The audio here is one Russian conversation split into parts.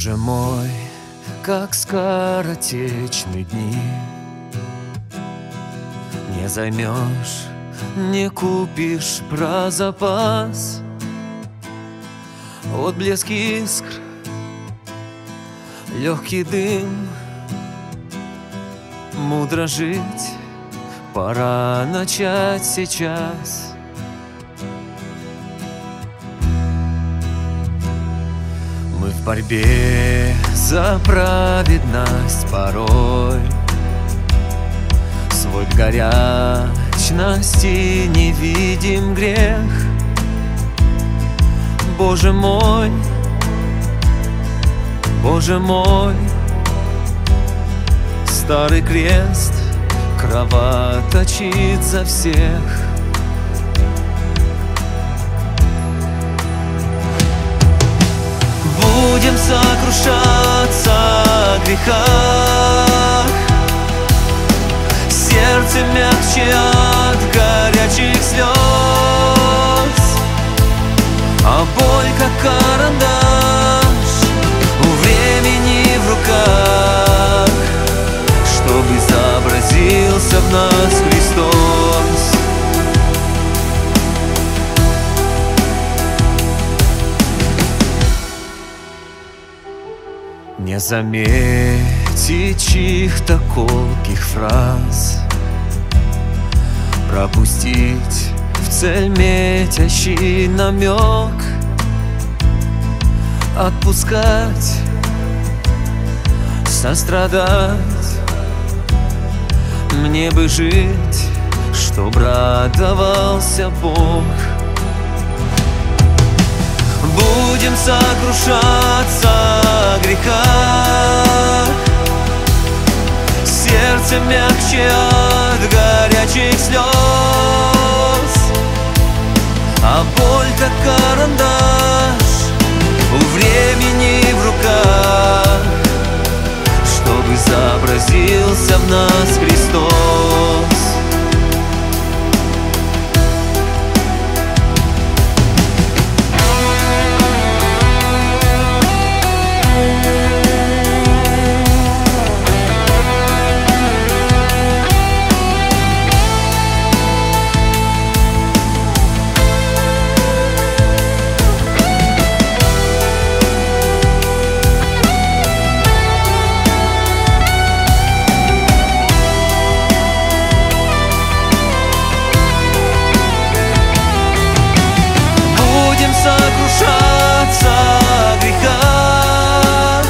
Боже мой, как скоротечны дни, не займешь, не купишь про запас. Отблеск искр, легкий дым, мудро жить, пора начать сейчас. Мы в борьбе за праведность порой свой в горячности не видим грех. Боже мой, Боже мой, старый крест кровоточит за всех. Будем сокрушаться о грехах, сердце мягче от горячих слез, а боль как карандаш у времени в руках, чтобы изобразился в нас Христос. Не заметить чьих-то колких фраз, пропустить в цель метящий намек, отпускать, сострадать. Мне бы жить, чтоб радовался Бог. Будем сокрушаться о грехах, сердце мягче от горячих слез, а боль как карандаш у времени в руках, чтобы изобразился в нас Христос. Сокрушаться о грехах,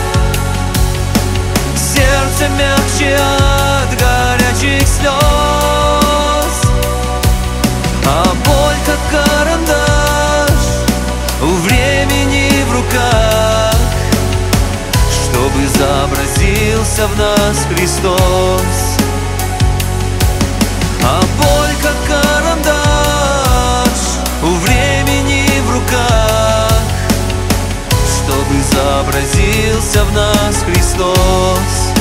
сердце мягче от горячих слез, а боль как карандаш у времени в руках, чтобы изобразился в нас Христос. А боль как карандаш у времени в руках, чтобы изобразился в нас Христос.